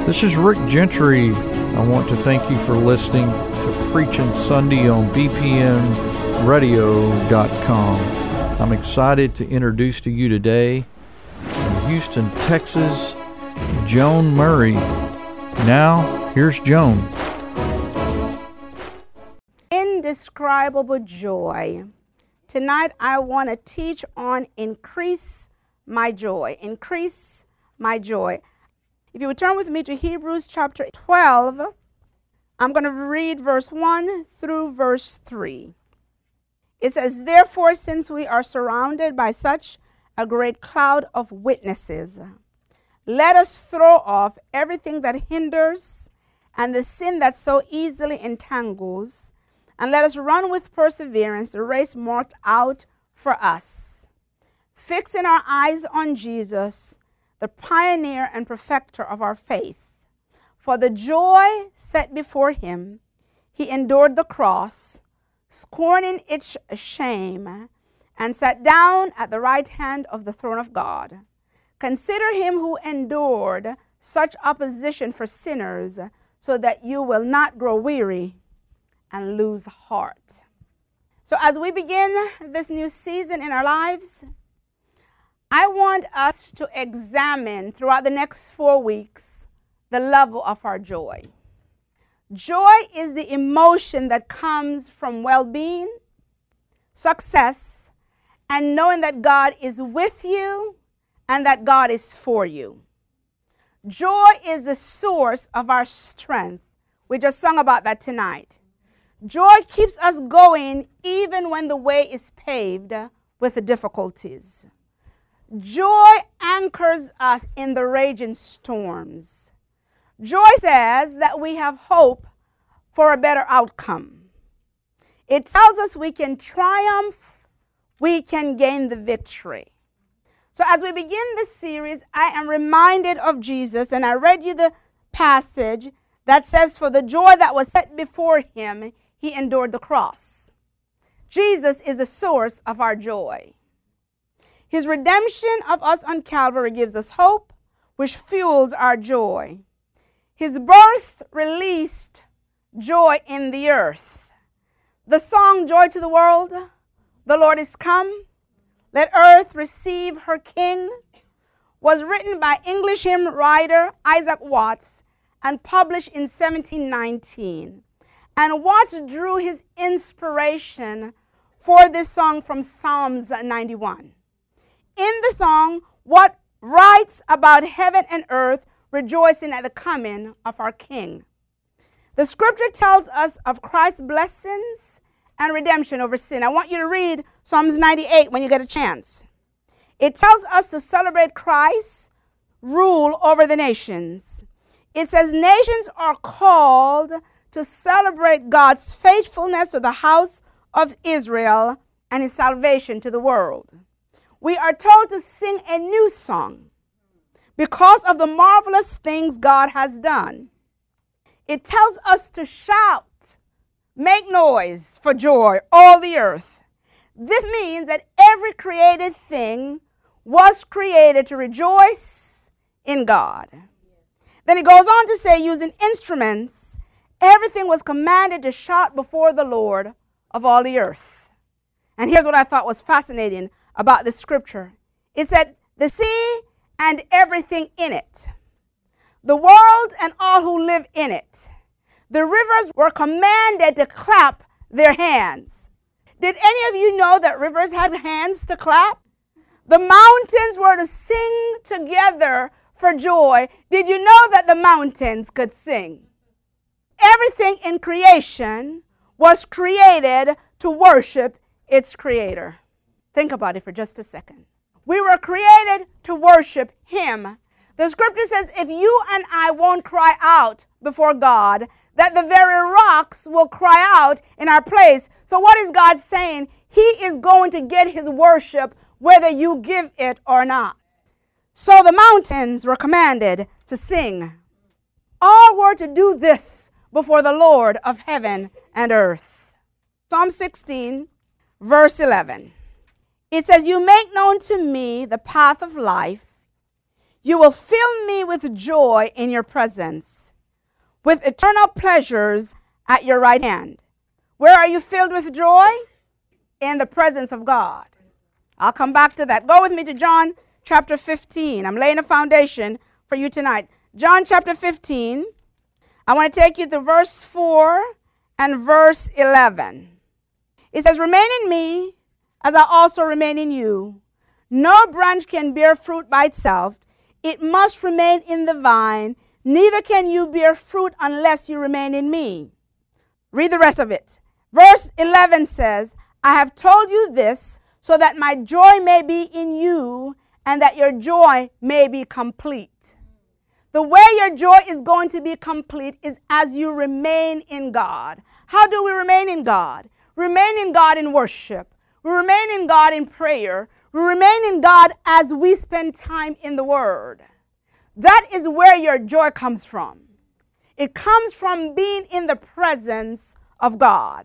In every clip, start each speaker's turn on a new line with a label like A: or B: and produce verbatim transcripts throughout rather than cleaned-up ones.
A: This is Rick Gentry. I want to thank you for listening to Preaching Sunday on B P M radio dot com. I'm excited to introduce to you today from Houston, Texas, Joan Murray. Now, here's Joan.
B: Indescribable joy. Tonight I want to teach on increase my joy. Increase my joy. If you would turn with me to Hebrews chapter twelve, I'm going to read verse one through verse three. It says, "Therefore, since we are surrounded by such a great cloud of witnesses, let us throw off everything that hinders and the sin that so easily entangles, and let us run with perseverance the race marked out for us, fixing our eyes on Jesus, the pioneer and perfecter of our faith. For the joy set before him, he endured the cross, scorning its shame, and sat down at the right hand of the throne of God. Consider him who endured such opposition for sinners, so that you will not grow weary and lose heart." So as we begin this new season in our lives, I want us to examine throughout the next four weeks the level of our joy. Joy is the emotion that comes from well-being, success, and knowing that God is with you and that God is for you. Joy is the source of our strength. We just sung about that tonight. Joy keeps us going even when the way is paved with difficulties. Joy anchors us in the raging storms. Joy says that we have hope for a better outcome. It tells us we can triumph, we can gain the victory. So as we begin this series, I am reminded of Jesus, and I read you the passage that says, "For the joy that was set before him, he endured the cross." Jesus is the source of our joy. His redemption of us on Calvary gives us hope, which fuels our joy. His birth released joy in the earth. The song, "Joy to the World, the Lord is come, let earth receive her King," was written by English hymn writer Isaac Watts and published in seventeen nineteen. And Watts drew his inspiration for this song from Psalms ninety-one. In the song, Watts writes about heaven and earth rejoicing at the coming of our King. The scripture tells us of Christ's blessings and redemption over sin. I want you to read Psalms ninety-eight when you get a chance. It tells us to celebrate Christ's rule over the nations. It says nations are called to celebrate God's faithfulness to the house of Israel and his salvation to the world. We are told to sing a new song because of the marvelous things God has done. It tells us to shout, make noise for joy, all the earth. This means that every created thing was created to rejoice in God. Then it goes on to say, using instruments, everything was commanded to shout before the Lord of all the earth. And here's what I thought was fascinating about this scripture. It said, the sea and everything in it, the world and all who live in it. The rivers were commanded to clap their hands. Did any of you know that rivers had hands to clap? The mountains were to sing together for joy. Did you know that the mountains could sing? Everything in creation was created to worship its creator. Think about it for just a second. We were created to worship him. The scripture says if you and I won't cry out before God, that the very rocks will cry out in our place. So what is God saying? He is going to get his worship whether you give it or not. So the mountains were commanded to sing. All were to do this before the Lord of heaven and earth. Psalm sixteen, verse eleven. It says, you make known to me the path of life. You will fill me with joy in your presence, with eternal pleasures at your right hand. Where are you filled with joy? In the presence of God. I'll come back to that. Go with me to John chapter fifteen. I'm laying a foundation for you tonight. John chapter fifteen. I want to take you to verse four and verse eleven. It says, remain in me as I also remain in you. No branch can bear fruit by itself. It must remain in the vine. Neither can you bear fruit unless you remain in me. Read the rest of it. Verse eleven says, I have told you this so that my joy may be in you and that your joy may be complete. The way your joy is going to be complete is as you remain in God. How do we remain in God? Remain in God in worship. We remain in God in prayer. We remain in God as we spend time in the Word. That is where your joy comes from. It comes from being in the presence of God.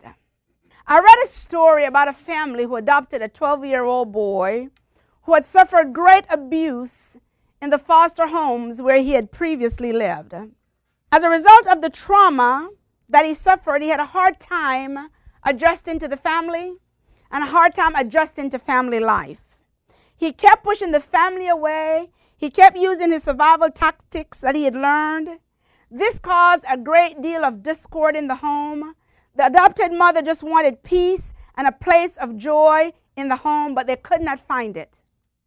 B: I read a story about a family who adopted a twelve-year-old boy who had suffered great abuse in the foster homes where he had previously lived. As a result of the trauma that he suffered, he had a hard time adjusting to the family and a hard time adjusting to family life. He kept pushing the family away. He kept using his survival tactics that he had learned. This caused a great deal of discord in the home. The adopted mother just wanted peace and a place of joy in the home, but they could not find it.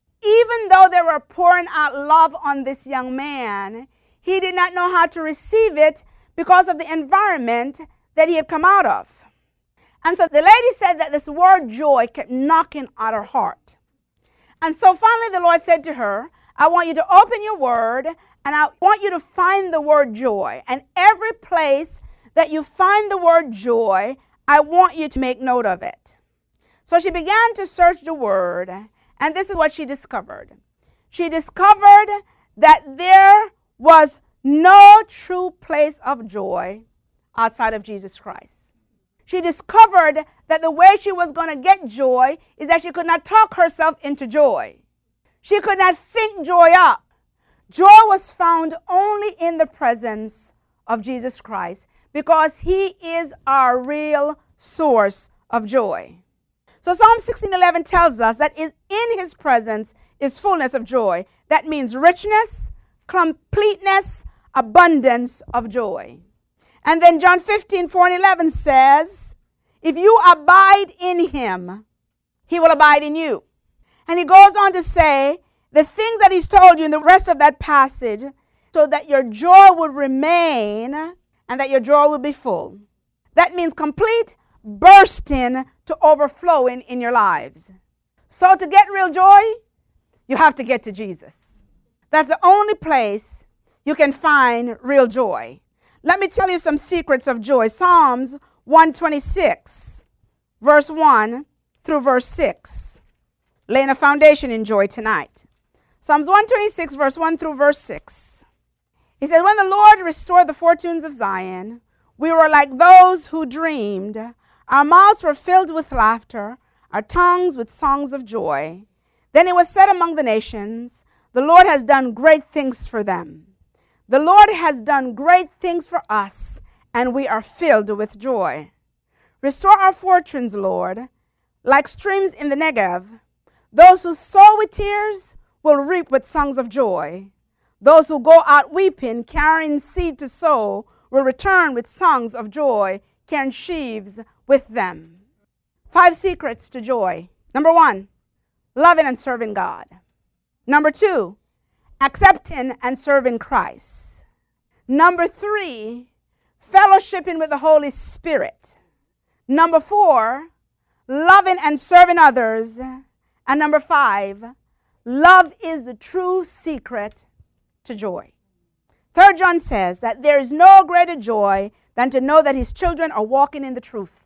B: Even though they were pouring out love on this young man, he did not know how to receive it because of the environment that he had come out of. And so the lady said that this word joy kept knocking at her heart. And so finally the Lord said to her, I want you to open your word and I want you to find the word joy. And every place that you find the word joy, I want you to make note of it. So she began to search the word, and this is what she discovered. She discovered that there was no true place of joy outside of Jesus Christ. She discovered that the way she was going to get joy is that she could not talk herself into joy. She could not think joy up. Joy was found only in the presence of Jesus Christ because he is our real source of joy. So Psalm sixteen eleven tells us that in his presence is fullness of joy. That means richness, completeness, abundance of joy. And then John fifteen four and eleven says, if you abide in him, he will abide in you. And he goes on to say the things that he's told you in the rest of that passage so that your joy would remain and that your joy will be full. That means complete, bursting to overflowing in your lives. So to get real joy, you have to get to Jesus. That's the only place you can find real joy. Let me tell you some secrets of joy. Psalms one twenty-six, verse one through verse six. Laying a foundation in joy tonight. Psalms one twenty-six, verse one through verse six. He said, when the Lord restored the fortunes of Zion, we were like those who dreamed. Our mouths were filled with laughter, our tongues with songs of joy. Then it was said among the nations, the Lord has done great things for them. The Lord has done great things for us, and we are filled with joy. Restore our fortunes, Lord, like streams in the Negev. Those who sow with tears will reap with songs of joy. Those who go out weeping, carrying seed to sow, will return with songs of joy, carrying sheaves with them. Five secrets to joy. Number one, loving and serving God. Number two, accepting and serving Christ. Number three, fellowshipping with the Holy Spirit. Number four, loving and serving others. And number five, love is the true secret to joy. Third John says that there is no greater joy than to know that his children are walking in the truth.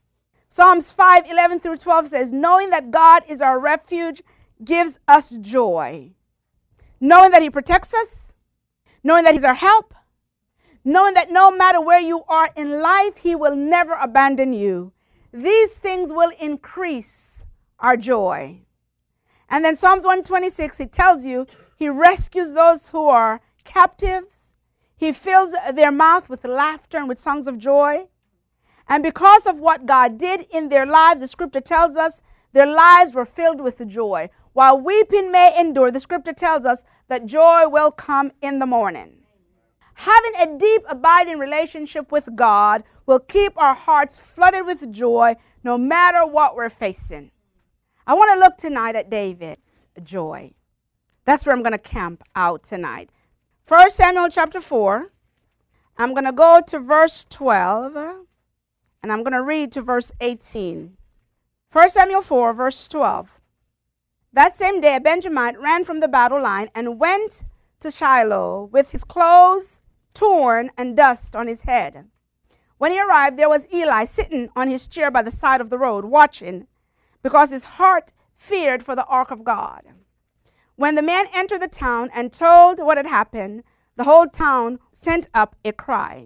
B: Psalms five eleven through twelve says, knowing that God is our refuge gives us joy. Knowing that he protects us, knowing that he's our help, knowing that no matter where you are in life, he will never abandon you. These things will increase our joy. And then Psalms one twenty-six, it tells you He rescues those who are captives. He fills their mouth with laughter and with songs of joy. And because of what God did in their lives, the scripture tells us their lives were filled with joy. While weeping may endure, the scripture tells us that joy will come in the morning. Having a deep, abiding relationship with God will keep our hearts flooded with joy no matter what we're facing. I want to look tonight at David's joy. That's where I'm going to camp out tonight. First Samuel chapter four. I'm going to go to verse twelve, and I'm going to read to verse eighteen. First Samuel four, verse twelve. That same day, a Benjamite ran from the battle line and went to Shiloh with his clothes torn and dust on his head. When he arrived, there was Eli sitting on his chair by the side of the road, watching, because his heart feared for the ark of God. When the man entered the town and told what had happened, the whole town sent up a cry.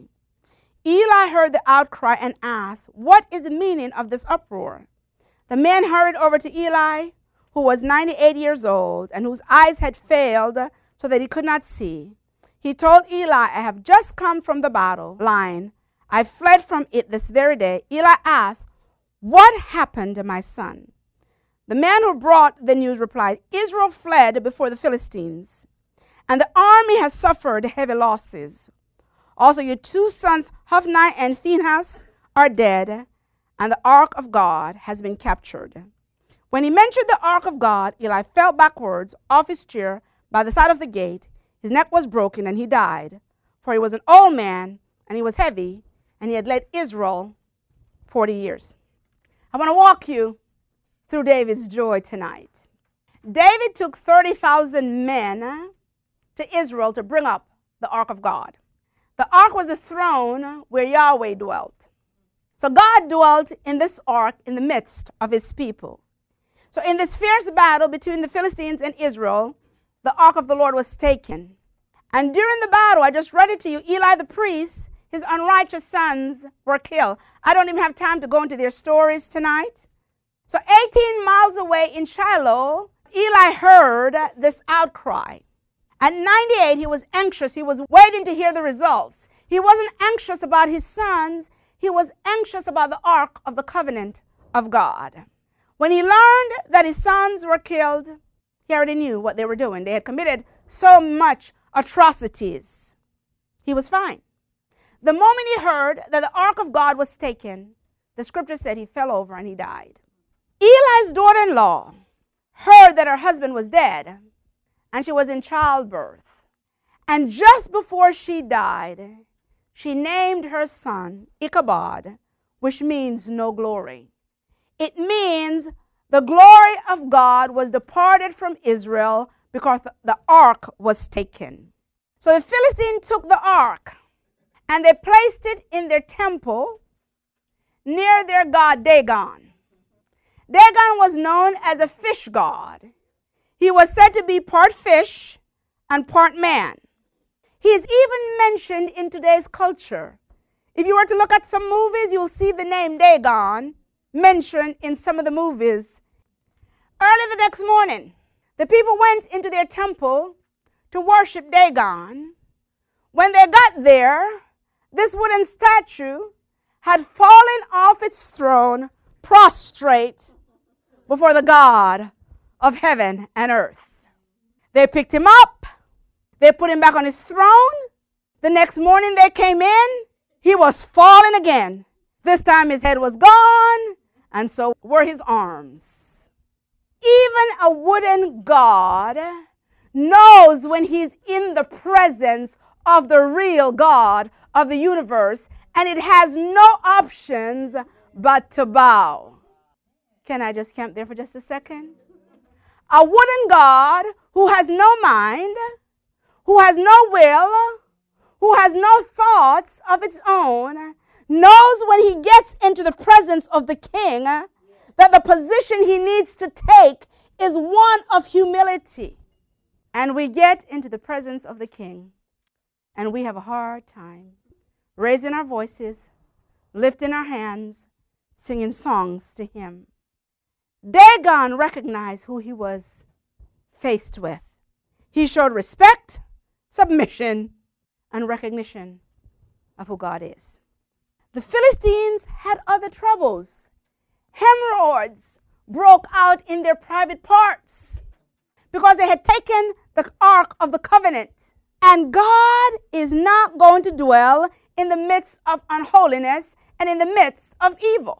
B: Eli heard the outcry and asked, "What is the meaning of this uproar?" The man hurried over to Eli, who was ninety-eight years old and whose eyes had failed so that he could not see. He told Eli, "I have just come from the battle line. I fled from it this very day." Eli asked, "What happened to my son?" The man who brought the news replied, "Israel fled before the Philistines, and the army has suffered heavy losses. Also, your two sons, Hophni and Phinehas, are dead, and the ark of God has been captured." When he mentioned the ark of God, Eli fell backwards off his chair by the side of the gate. His neck was broken, and he died, for he was an old man, and he was heavy, and he had led Israel forty years. I want to walk you through David's joy tonight. David took thirty thousand men to Israel to bring up the ark of God. The ark was a throne where Yahweh dwelt. So God dwelt in this ark in the midst of his people. So in this fierce battle between the Philistines and Israel, the ark of the Lord was taken. And during the battle, I just read it to you, Eli the priest, his unrighteous sons were killed. I don't even have time to go into their stories tonight. So eighteen miles away in Shiloh, Eli heard this outcry. At ninety-eight, he was anxious. He was waiting to hear the results. He wasn't anxious about his sons. He was anxious about the ark of the covenant of God. When he learned that his sons were killed, he already knew what they were doing. They had committed so much atrocities. He was fine. The moment he heard that the ark of God was taken, the scripture said he fell over and he died. Eli's daughter-in-law heard that her husband was dead, and she was in childbirth. And just before she died, she named her son Ichabod, which means no glory. It means the glory of God was departed from Israel because the ark was taken. So the Philistines took the ark and they placed it in their temple near their god Dagon. Dagon was known as a fish god. He was said to be part fish and part man. He is even mentioned in today's culture. If you were to look at some movies, you'll see the name Dagon mentioned in some of the movies. Early the next morning, the people went into their temple to worship Dagon. When they got there, this wooden statue had fallen off its throne, prostrate before the God of heaven and earth. They picked him up. They put him back on his throne. The next morning they came in. He was fallen again. This time his head was gone, and so were his arms. Even a wooden god knows when he's in the presence of the real God of the universe, and it has no options but to bow. Can I just camp there for just a second? A wooden god who has no mind, who has no will, who has no thoughts of its own, knows when he gets into the presence of the king that the position he needs to take is one of humility. And we get into the presence of the king, and we have a hard time raising our voices, lifting our hands, singing songs to him. Dagon recognized who he was faced with. He showed respect, submission, and recognition of who God is. The Philistines had other troubles. Hemorrhoids broke out in their private parts because they had taken the Ark of the Covenant. And God is not going to dwell in the midst of unholiness and in the midst of evil.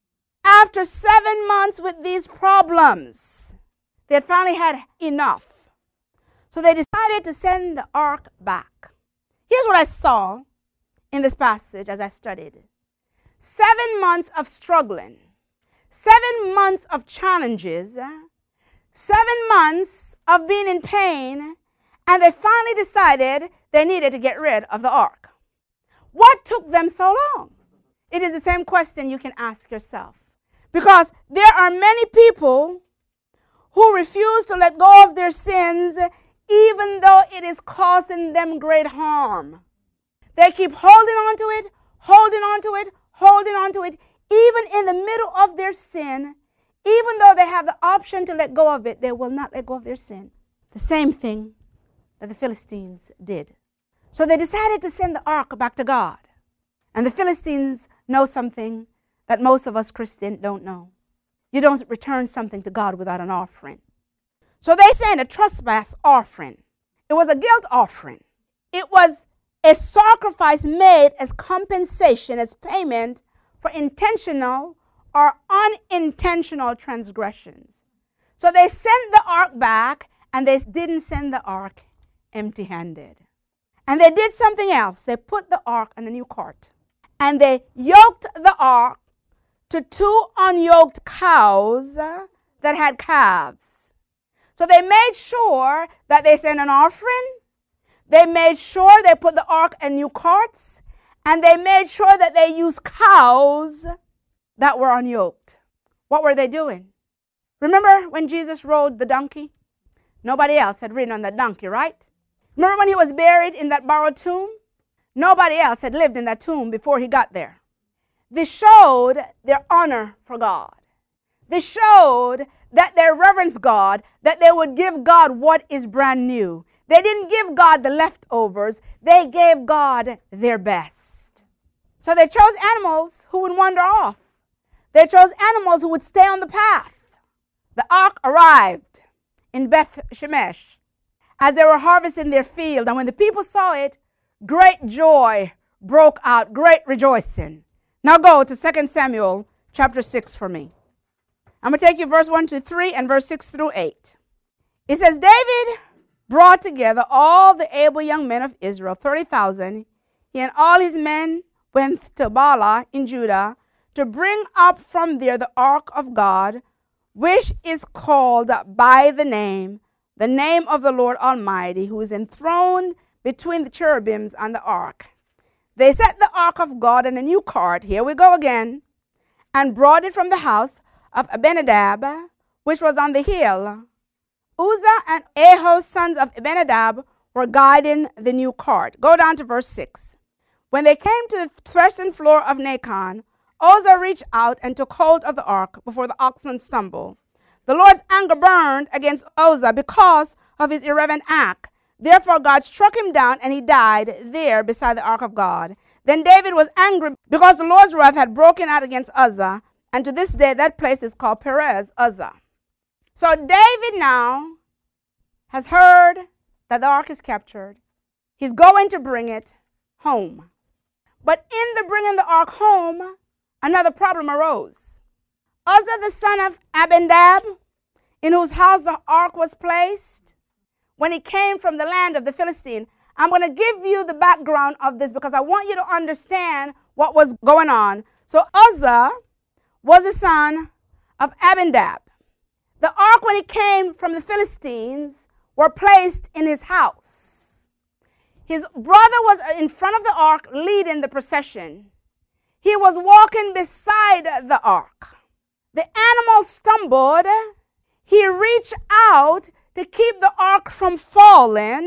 B: After seven months with these problems, they had finally had enough. So they decided to send the ark back. Here's what I saw in this passage as I studied. Seven months of struggling, seven months of challenges, seven months of being in pain, and they finally decided they needed to get rid of the ark. What took them so long? It is the same question you can ask yourself. Because there are many people who refuse to let go of their sins even though it is causing them great harm. They keep holding on to it, holding on to it, holding on to it, even in the middle of their sin. Even though they have the option to let go of it, they will not let go of their sin. The same thing that the Philistines did. So they decided to send the ark back to God. And the Philistines know something that most of us Christians don't know. You don't return something to God without an offering. So they sent a trespass offering. It was a guilt offering. It was a sacrifice made as compensation, as payment for intentional or unintentional transgressions. So they sent the ark back, and they didn't send the ark empty-handed. And they did something else. They put the ark on a new cart, and they yoked the ark to two unyoked cows that had calves. So they made sure that they sent an offering. They made sure they put the ark in new carts, and they made sure that they used cows that were unyoked. What were they doing? Remember when Jesus rode the donkey? Nobody else had ridden on that donkey, right? Remember when he was buried in that borrowed tomb? Nobody else had lived in that tomb before he got there. This showed their honor for God. This showed that they reverenced God, that they would give God what is brand new. They didn't give God the leftovers. They gave God their best. So they chose animals who would wander off. They chose animals who would stay on the path. The ark arrived in Beth Shemesh as they were harvesting their field. And when the people saw it, great joy broke out, great rejoicing. Now go to Second Samuel chapter six for me. I'm going to take you verse one to three and verse six through eight. It says, David brought together all the able young men of Israel, thirty thousand. He and all his men went to Baalah in Judah to bring up from there the ark of God, which is called by the name, the name of the Lord Almighty, who is enthroned between the cherubims and the ark. They set the ark of God in a new cart, here we go again, and brought it from the house of Abinadab, which was on the hill. Uzzah and Ahio, sons of Abinadab, were guiding the new cart. Go down to verse six. When they came to the threshing floor of Nacon, Uzzah reached out and took hold of the ark before the oxen stumbled. The Lord's anger burned against Uzzah because of his irreverent act. Therefore God struck him down, and he died there beside the ark of God. Then David was angry because the Lord's wrath had broken out against Uzzah, and to this day that place is called Perez Uzzah. So David now has heard that the ark is captured. He's going to bring it home. But in the bringing the ark home, another problem arose. Uzzah, the son of Abinadab, in whose house the ark was placed, when he came from the land of the Philistine. I'm going to give you the background of this because I want you to understand what was going on. So Uzzah was the son of Abinadab. The ark, when it came from the Philistines, were placed in his house. His brother was in front of the ark leading the procession. He was walking beside the ark. The animal stumbled. He reached out to keep the ark from falling.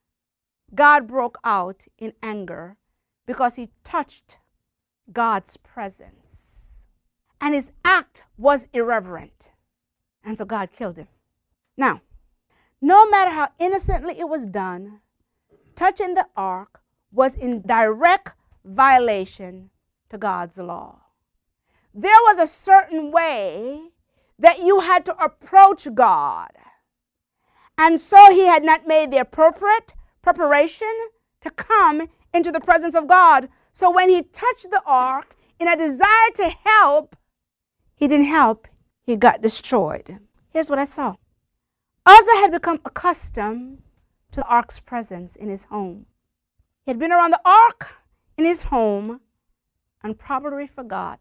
B: God broke out in anger because he touched God's presence. And his act was irreverent. And so God killed him. Now, no matter how innocently it was done, touching the ark was in direct violation to God's law. There was a certain way that you had to approach God. And so he had not made the appropriate preparation to come into the presence of God. So when he touched the ark in a desire to help, he didn't help. He got destroyed. Here's what I saw. Uzzah had become accustomed to the ark's presence in his home. He had been around the ark in his home and probably forgot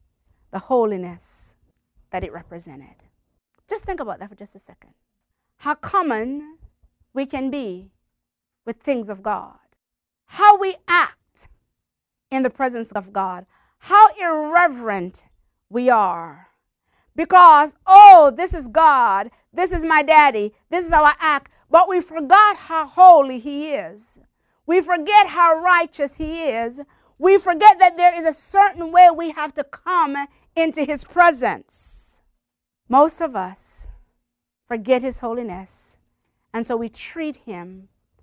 B: the holiness that it represented. Just think about that for just a second. How common we can be with things of God. How we act in the presence of God. How irreverent we are. Because, oh, this is God. This is my daddy. This is how I act. But we forgot how holy he is. We forget how righteous he is. We forget that there is a certain way we have to come into his presence. Most of us forget his holiness, and so we treat him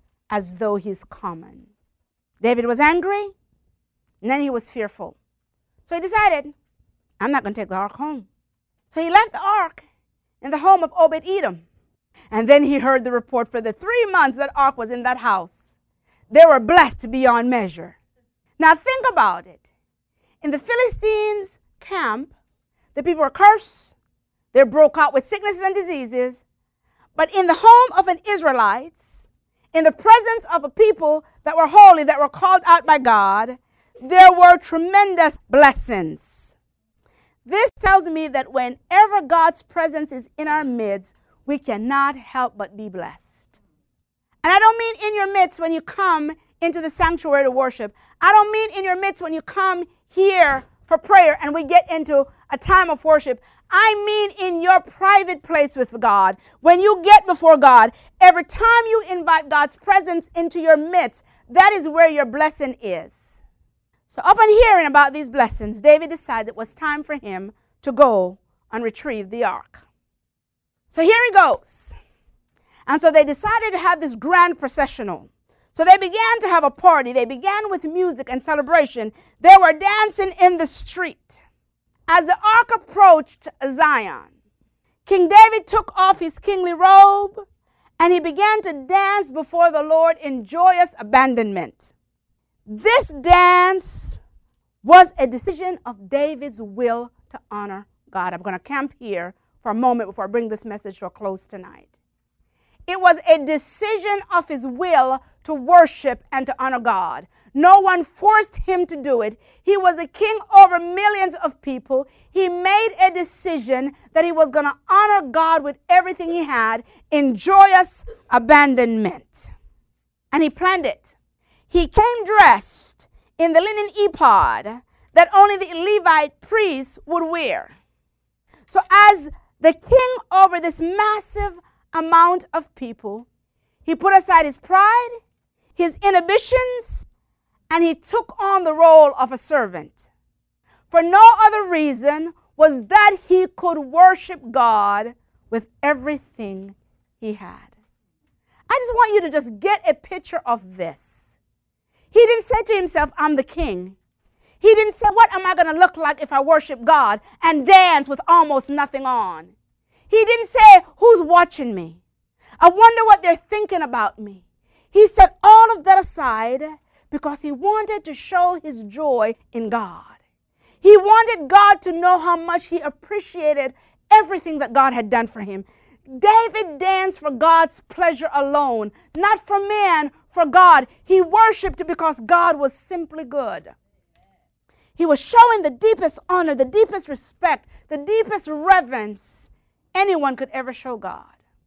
B: as though he's common. David was angry, and then he was fearful. So he decided, I'm not going to take the ark home. So he left the ark in the home of Obed-Edom. And then he heard the report for the three months that ark was in that house. They were blessed beyond measure. Now think about it. In the Philistines' camp, the people were cursed. They broke out with sicknesses and diseases. But in the home of an Israelite, in the presence of a people that were holy, that were called out by God, there were tremendous blessings. This tells me that whenever God's presence is in our midst, we cannot help but be blessed. And I don't mean in your midst when you come into the sanctuary to worship. I don't mean in your midst when you come here for prayer and we get into a time of worship. I mean in your private place with God. When you get before God, every time you invite God's presence into your midst, that is where your blessing is. So upon hearing about these blessings, David decided it was time for him to go and retrieve the ark. So here he goes. And so they decided to have this grand processional. So they began to have a party. They began with music and celebration. They were dancing in the street. As the ark approached Zion, King David took off his kingly robe and he began to dance before the Lord in joyous abandonment. This dance was a decision of David's will to honor God. I'm going to camp here for a moment before I bring this message to a close tonight. It was a decision of his will to worship and to honor God. No one forced him to do it. He was a king over millions of people. He made a decision that he was going to honor God with everything he had in joyous abandonment. And he planned it. He came dressed in the linen ephod that only the Levite priests would wear. So as the king over this massive amount of people, he put aside his pride, his inhibitions, and he took on the role of a servant. For no other reason was that he could worship God with everything he had. I just want you to just get a picture of this. He didn't say to himself, I'm the king. He didn't say, what am I going to look like if I worship God and dance with almost nothing on? He didn't say, who's watching me? I wonder what they're thinking about me. He set all of that aside because he wanted to show his joy in God. He wanted God to know how much he appreciated everything that God had done for him. David danced for God's pleasure alone, not for man, for God. He worshiped because God was simply good. He was showing the deepest honor, the deepest respect, the deepest reverence anyone could ever show God.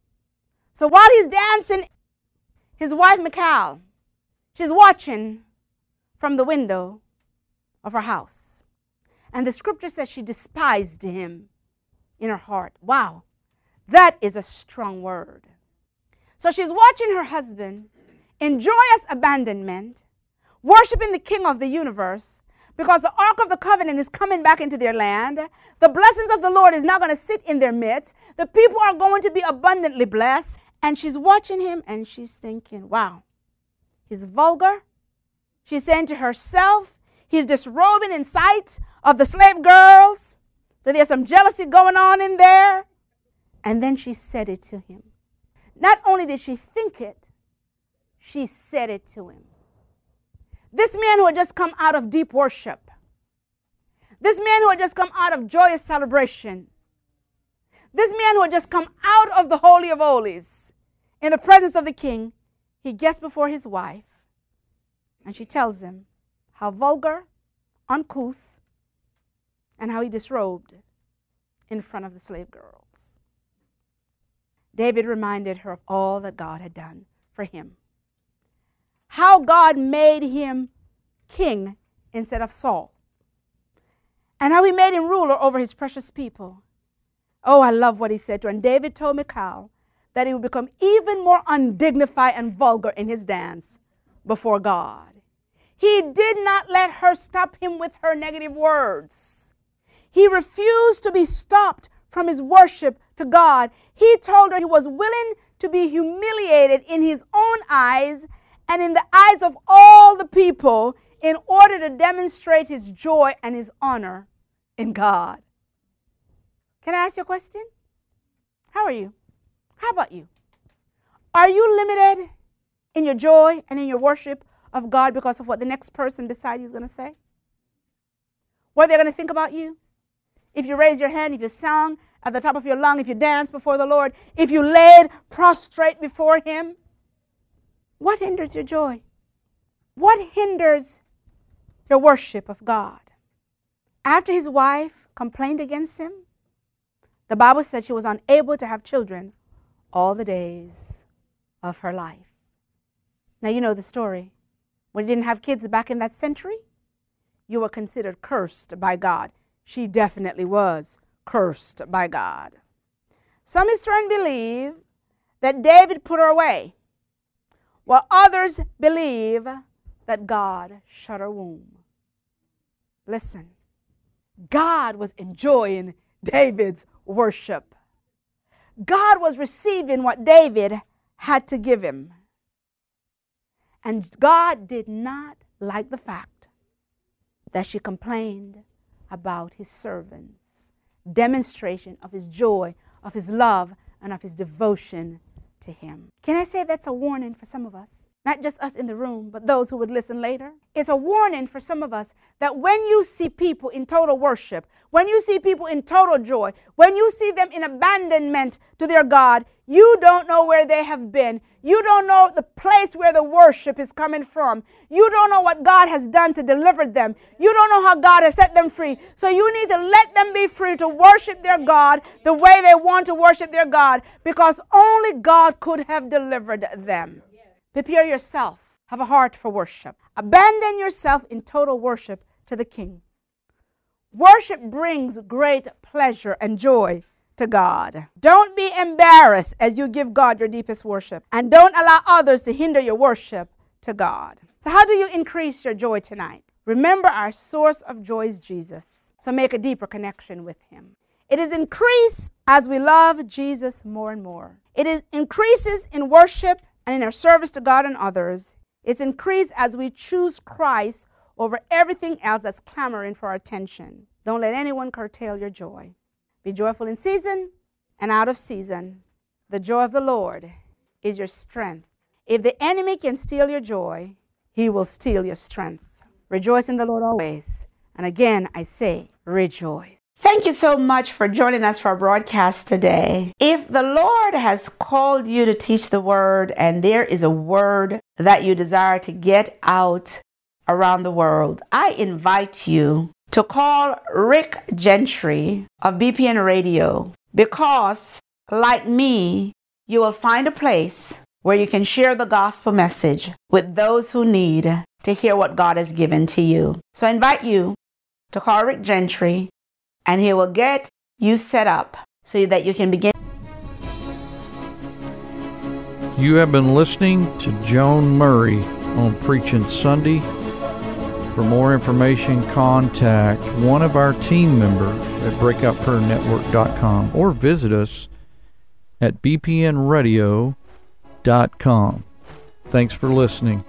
B: So while he's dancing, his wife Michal, she's watching from the window of her house. And the scripture says she despised him in her heart. Wow, that is a strong word. So she's watching her husband in joyous abandonment, worshiping the King of the universe, because the Ark of the Covenant is coming back into their land. The blessings of the Lord is not going to sit in their midst. The people are going to be abundantly blessed. And she's watching him and she's thinking, wow, he's vulgar. She's saying to herself, he's disrobing in sight of the slave girls. So there's some jealousy going on in there. And then she said it to him. Not only did she think it, she said it to him. This man who had just come out of deep worship, this man who had just come out of joyous celebration, this man who had just come out of the Holy of Holies in the presence of the king, he gets before his wife and she tells him how vulgar, uncouth, and how he disrobed in front of the slave girls. David reminded her of all that God had done for him. How God made him king instead of Saul. And how he made him ruler over his precious people. Oh, I love what he said to her. And David told Michal that he would become even more undignified and vulgar in his dance before God. He did not let her stop him with her negative words. He refused to be stopped from his worship to God. He told her he was willing to be humiliated in his own eyes and in the eyes of all the people in order to demonstrate his joy and his honor in God. Can I ask you a question? How are you? How about you? Are you limited in your joy and in your worship of God because of what the next person beside you is going to say? What they're going to think about you? If you raise your hand, if you sang at the top of your lung, if you dance before the Lord, if you laid prostrate before him, what hinders your joy? What hinders your worship of God? After his wife complained against him, the Bible said she was unable to have children all the days of her life. Now you know the story. When you didn't have kids back in that century, you were considered cursed by God. She definitely was cursed by God. Some historians believe that David put her away, while others believe that God shut her womb. Listen, God was enjoying David's worship. God was receiving what David had to give him. And God did not like the fact that she complained about his servants' demonstration of his joy, of his love, and of his devotion to him. Can I say that's a warning for some of us? Not just us in the room, but those who would listen later. It's a warning for some of us that when you see people in total worship, when you see people in total joy, when you see them in abandonment to their God, you don't know where they have been. You don't know the place where the worship is coming from. You don't know what God has done to deliver them. You don't know how God has set them free. So you need to let them be free to worship their God the way they want to worship their God, because only God could have delivered them. Prepare yourself. Have a heart for worship. Abandon yourself in total worship to the King. Worship brings great pleasure and joy to God. Don't be embarrassed as you give God your deepest worship. And don't allow others to hinder your worship to God. So how do you increase your joy tonight? Remember, our source of joy is Jesus. So make a deeper connection with him. It is increased as we love Jesus more and more. It is increases in worship and in our service to God and others. It's increased as we choose Christ over everything else that's clamoring for our attention. Don't let anyone curtail your joy. Be joyful in season and out of season. The joy of the Lord is your strength. If the enemy can steal your joy, he will steal your strength. Rejoice in the Lord always. And again, I say, rejoice. Thank you so much for joining us for our broadcast today. If the Lord has called you to teach the word and there is a word that you desire to get out around the world, I invite you to call Rick Gentry of B P N Radio, because like me, you will find a place where you can share the gospel message with those who need to hear what God has given to you. So I invite you to call Rick Gentry, and he will get you set up so that you can begin.
A: You have been listening to Joan Murray on Preaching Sunday. For more information, contact one of our team members at breakout prayer network dot com or visit us at b p n radio dot com. Thanks for listening.